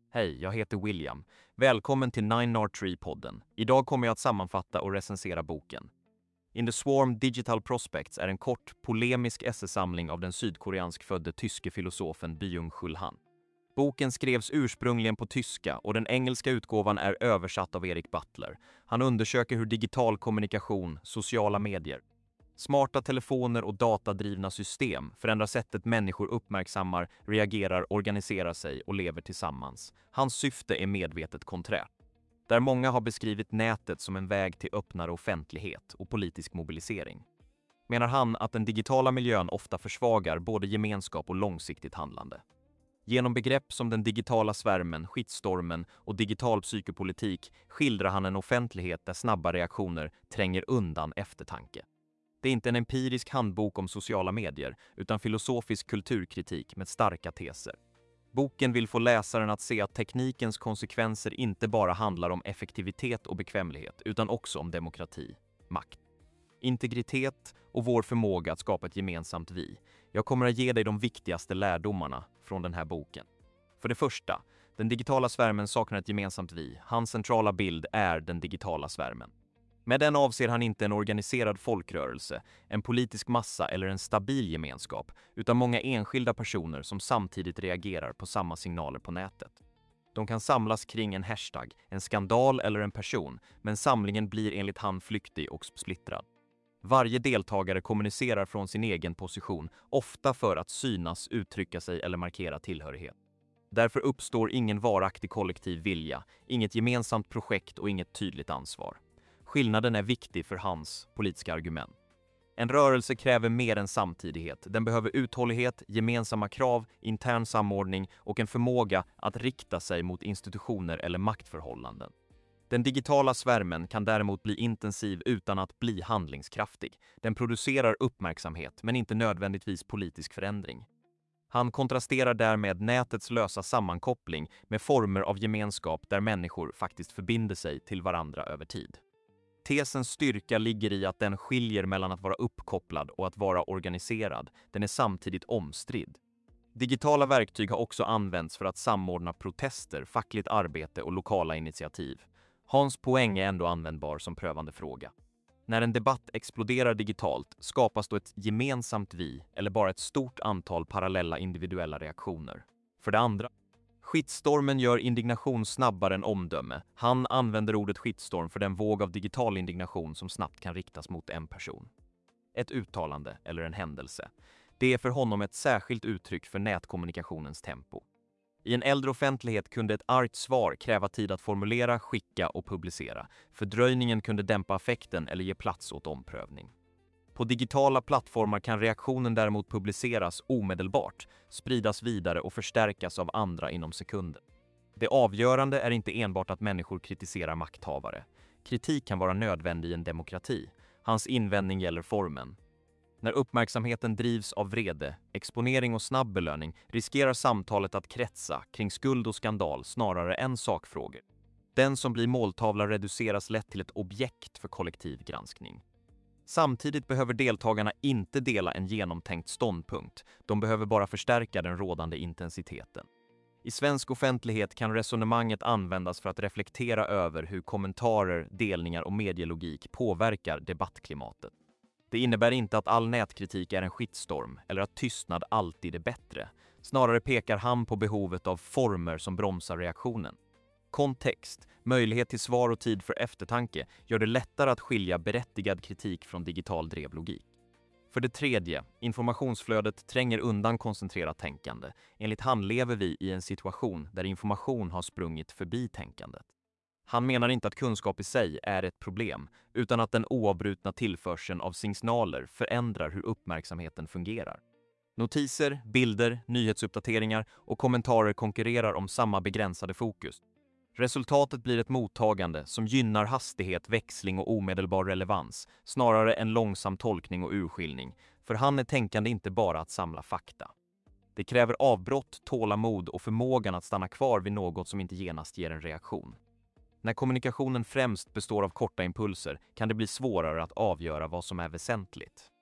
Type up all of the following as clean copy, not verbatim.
Hej, jag heter William. Välkommen till 9R3-podden. Idag kommer jag att sammanfatta och recensera boken. In the Swarm Digital Prospects är en kort, polemisk essäsamling av den sydkoreansk-födde tyske filosofen Byung-Chul Han. Boken skrevs ursprungligen på tyska och den engelska utgåvan är översatt av Erik Butler. Han undersöker hur digital kommunikation, sociala medier, smarta telefoner och datadrivna system förändrar sättet människor uppmärksammar, reagerar, organiserar sig och lever tillsammans. Hans syfte är medvetet konträrt. Där många har beskrivit nätet som en väg till öppnare offentlighet och politisk mobilisering, menar han att den digitala miljön ofta försvagar både gemenskap och långsiktigt handlande. Genom begrepp som den digitala svärmen, skitstormen och digital psykopolitik skildrar han en offentlighet där snabba reaktioner tränger undan eftertanke. Det är inte en empirisk handbok om sociala medier, utan filosofisk kulturkritik med starka teser. Boken vill få läsaren att se att teknikens konsekvenser inte bara handlar om effektivitet och bekvämlighet, utan också om demokrati, makt, integritet och vår förmåga att skapa ett gemensamt vi. Jag kommer att ge dig de viktigaste lärdomarna från den här boken. För det första, den digitala svärmen saknar ett gemensamt vi. Hans centrala bild är den digitala svärmen. Med den avser han inte en organiserad folkrörelse, en politisk massa eller en stabil gemenskap, utan många enskilda personer som samtidigt reagerar på samma signaler på nätet. De kan samlas kring en hashtag, en skandal eller en person, men samlingen blir enligt han flyktig och splittrad. Varje deltagare kommunicerar från sin egen position, ofta för att synas, uttrycka sig eller markera tillhörighet. Därför uppstår ingen varaktig kollektiv vilja, inget gemensamt projekt och inget tydligt ansvar. Skillnaden är viktig för hans politiska argument. En rörelse kräver mer än samtidighet. Den behöver uthållighet, gemensamma krav, intern samordning och en förmåga att rikta sig mot institutioner eller maktförhållanden. Den digitala svärmen kan däremot bli intensiv utan att bli handlingskraftig. Den producerar uppmärksamhet men inte nödvändigtvis politisk förändring. Han kontrasterar därmed nätets lösa sammankoppling med former av gemenskap där människor faktiskt förbinder sig till varandra över tid. Tesens styrka ligger i att den skiljer mellan att vara uppkopplad och att vara organiserad. Den är samtidigt omstridd. Digitala verktyg har också använts för att samordna protester, fackligt arbete och lokala initiativ. Hans poäng är ändå användbar som prövande fråga. När en debatt exploderar digitalt skapas då ett gemensamt vi eller bara ett stort antal parallella individuella reaktioner. För det andra, skitstormen gör indignation snabbare än omdöme. Han använder ordet skitstorm för den våg av digital indignation som snabbt kan riktas mot en person, ett uttalande eller en händelse. Det är för honom ett särskilt uttryck för nätkommunikationens tempo. I en äldre offentlighet kunde ett argt svar kräva tid att formulera, skicka och publicera. Fördröjningen kunde dämpa affekten eller ge plats åt omprövning. På digitala plattformar kan reaktionen däremot publiceras omedelbart, spridas vidare och förstärkas av andra inom sekunder. Det avgörande är inte enbart att människor kritiserar makthavare. Kritik kan vara nödvändig i en demokrati. Hans invändning gäller formen. När uppmärksamheten drivs av vrede, exponering och snabb belöning riskerar samtalet att kretsa kring skuld och skandal snarare än sakfrågor. Den som blir måltavla reduceras lätt till ett objekt för kollektiv granskning. Samtidigt behöver deltagarna inte dela en genomtänkt ståndpunkt. De behöver bara förstärka den rådande intensiteten. I svensk offentlighet kan resonemanget användas för att reflektera över hur kommentarer, delningar och medielogik påverkar debattklimatet. Det innebär inte att all nätkritik är en skitstorm eller att tystnad alltid är bättre. Snarare pekar han på behovet av former som bromsar reaktionen. Kontext, möjlighet till svar och tid för eftertanke gör det lättare att skilja berättigad kritik från digital drevlogik. För det tredje, informationsflödet tränger undan koncentrerat tänkande. Enligt han lever vi i en situation där information har sprungit förbi tänkandet. Han menar inte att kunskap i sig är ett problem, utan att den oavbrutna tillförseln av signaler förändrar hur uppmärksamheten fungerar. Notiser, bilder, nyhetsuppdateringar och kommentarer konkurrerar om samma begränsade fokus. Resultatet blir ett mottagande som gynnar hastighet, växling och omedelbar relevans, snarare än långsam tolkning och urskiljning, för han är tänkande inte bara att samla fakta. Det kräver avbrott, tålamod och förmågan att stanna kvar vid något som inte genast ger en reaktion. När kommunikationen främst består av korta impulser kan det bli svårare att avgöra vad som är väsentligt.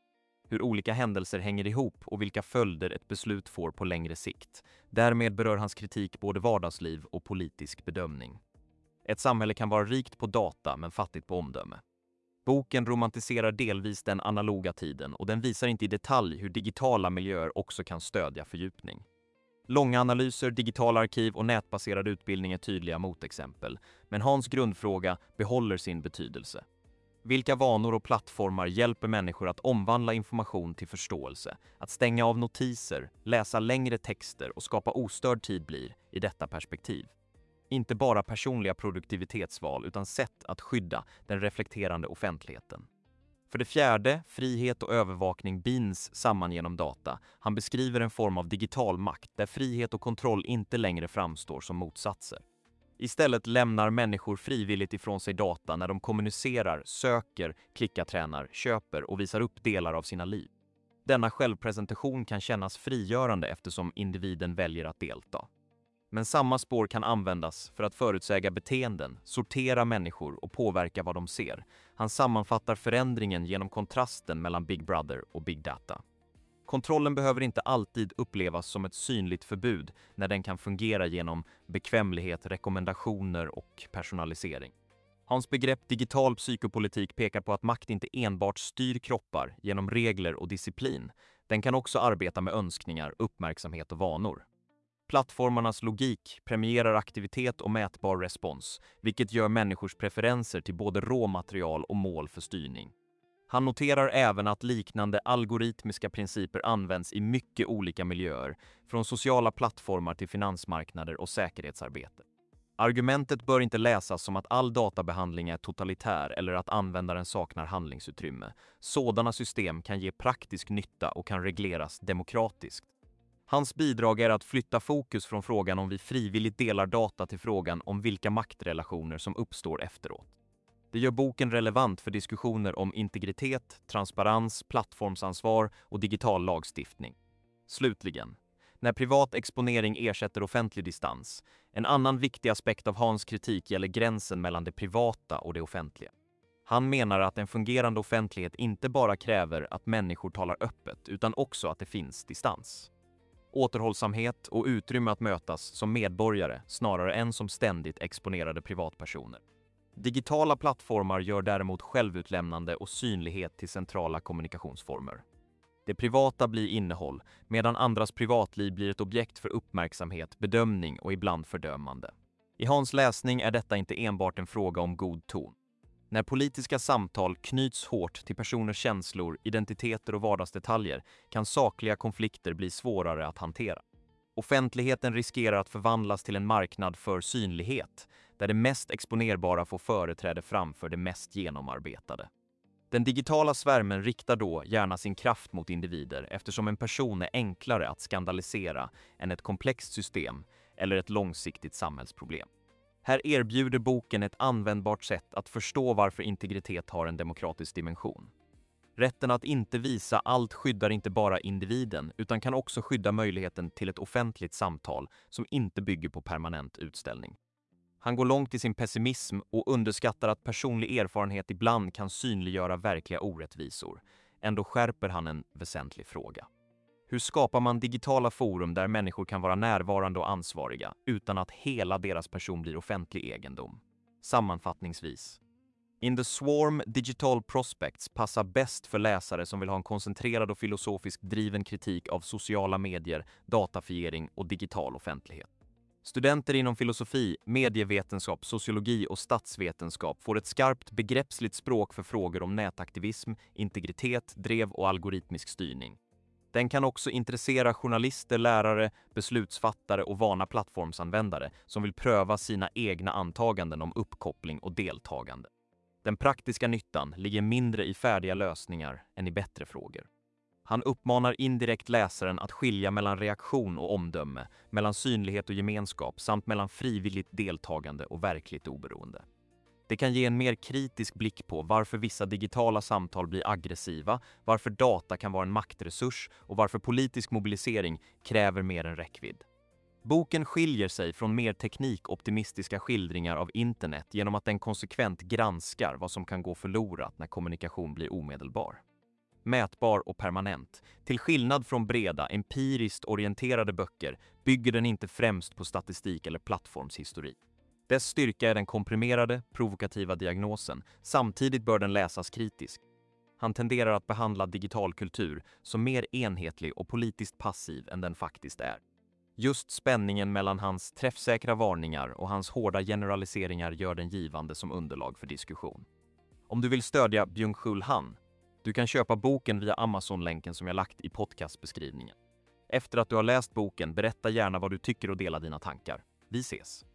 hur olika händelser hänger ihop och vilka följder ett beslut får på längre sikt. Därmed berör hans kritik både vardagsliv och politisk bedömning. Ett samhälle kan vara rikt på data men fattigt på omdöme. Boken romantiserar delvis den analoga tiden och den visar inte i detalj hur digitala miljöer också kan stödja fördjupning. Långa analyser, digitala arkiv och nätbaserad utbildning är tydliga motexempel, men Hans grundfråga behåller sin betydelse. Vilka vanor och plattformar hjälper människor att omvandla information till förståelse, att stänga av notiser, läsa längre texter och skapa ostörd tid blir, i detta perspektiv, inte bara personliga produktivitetsval utan sätt att skydda den reflekterande offentligheten. För det fjärde, frihet och övervakning binds samman genom data. Han beskriver en form av digital makt där frihet och kontroll inte längre framstår som motsatser. Istället lämnar människor frivilligt ifrån sig data när de kommunicerar, söker, klickartränar, köper och visar upp delar av sina liv. Denna självpresentation kan kännas frigörande eftersom individen väljer att delta. Men samma spår kan användas för att förutsäga beteenden, sortera människor och påverka vad de ser. Han sammanfattar förändringen genom kontrasten mellan Big Brother och Big Data. Kontrollen behöver inte alltid upplevas som ett synligt förbud när den kan fungera genom bekvämlighet, rekommendationer och personalisering. Hans begrepp digital psykopolitik pekar på att makt inte enbart styr kroppar genom regler och disciplin. Den kan också arbeta med önskningar, uppmärksamhet och vanor. Plattformarnas logik premierar aktivitet och mätbar respons, vilket gör människors preferenser till både råmaterial och mål för styrning. Han noterar även att liknande algoritmiska principer används i mycket olika miljöer, från sociala plattformar till finansmarknader och säkerhetsarbete. Argumentet bör inte läsas som att all databehandling är totalitär eller att användaren saknar handlingsutrymme. Sådana system kan ge praktisk nytta och kan regleras demokratiskt. Hans bidrag är att flytta fokus från frågan om vi frivilligt delar data till frågan om vilka maktrelationer som uppstår efteråt. Det gör boken relevant för diskussioner om integritet, transparens, plattformsansvar och digital lagstiftning. Slutligen, när privat exponering ersätter offentlig distans, en annan viktig aspekt av Hans kritik gäller gränsen mellan det privata och det offentliga. Han menar att en fungerande offentlighet inte bara kräver att människor talar öppet utan också att det finns distans. Återhållsamhet och utrymme att mötas som medborgare snarare än som ständigt exponerade privatpersoner. Digitala plattformar gör däremot självutlämnande och synlighet till centrala kommunikationsformer. Det privata blir innehåll, medan andras privatliv blir ett objekt för uppmärksamhet, bedömning och ibland fördömande. I Hans läsning är detta inte enbart en fråga om god ton. När politiska samtal knyts hårt till personers känslor, identiteter och vardagsdetaljer kan sakliga konflikter bli svårare att hantera. Offentligheten riskerar att förvandlas till en marknad för synlighet, där det mest exponerbara får företräde framför det mest genomarbetade. Den digitala svärmen riktar då gärna sin kraft mot individer eftersom en person är enklare att skandalisera än ett komplext system eller ett långsiktigt samhällsproblem. Här erbjuder boken ett användbart sätt att förstå varför integritet har en demokratisk dimension. Rätten att inte visa allt skyddar inte bara individen utan kan också skydda möjligheten till ett offentligt samtal som inte bygger på permanent utställning. Han går långt i sin pessimism och underskattar att personlig erfarenhet ibland kan synliggöra verkliga orättvisor. Ändå skärper han en väsentlig fråga. Hur skapar man digitala forum där människor kan vara närvarande och ansvariga utan att hela deras person blir offentlig egendom? Sammanfattningsvis. In the Swarm Digital Prospects passar bäst för läsare som vill ha en koncentrerad och filosofiskt driven kritik av sociala medier, datafiering och digital offentlighet. Studenter inom filosofi, medievetenskap, sociologi och statsvetenskap får ett skarpt begreppsligt språk för frågor om nätaktivism, integritet, drev och algoritmisk styrning. Den kan också intressera journalister, lärare, beslutsfattare och vana plattformsanvändare som vill pröva sina egna antaganden om uppkoppling och deltagande. Den praktiska nyttan ligger mindre i färdiga lösningar än i bättre frågor. Han uppmanar indirekt läsaren att skilja mellan reaktion och omdöme, mellan synlighet och gemenskap samt mellan frivilligt deltagande och verkligt oberoende. Det kan ge en mer kritisk blick på varför vissa digitala samtal blir aggressiva, varför data kan vara en maktresurs och varför politisk mobilisering kräver mer än räckvidd. Boken skiljer sig från mer teknikoptimistiska skildringar av internet genom att den konsekvent granskar vad som kan gå förlorat när kommunikation blir omedelbar. mätbar och permanent. Till skillnad från breda, empiriskt orienterade böcker bygger den inte främst på statistik eller plattformshistorik. Dess styrka är den komprimerade, provokativa diagnosen. Samtidigt bör den läsas kritiskt. Han tenderar att behandla digital kultur som mer enhetlig och politiskt passiv än den faktiskt är. Just spänningen mellan hans träffsäkra varningar och hans hårda generaliseringar gör den givande som underlag för diskussion. Om du vill stödja Byung-Chul Han, du kan köpa boken via Amazon-länken som jag lagt i podcastbeskrivningen. Efter att du har läst boken, berätta gärna vad du tycker och dela dina tankar. Vi ses!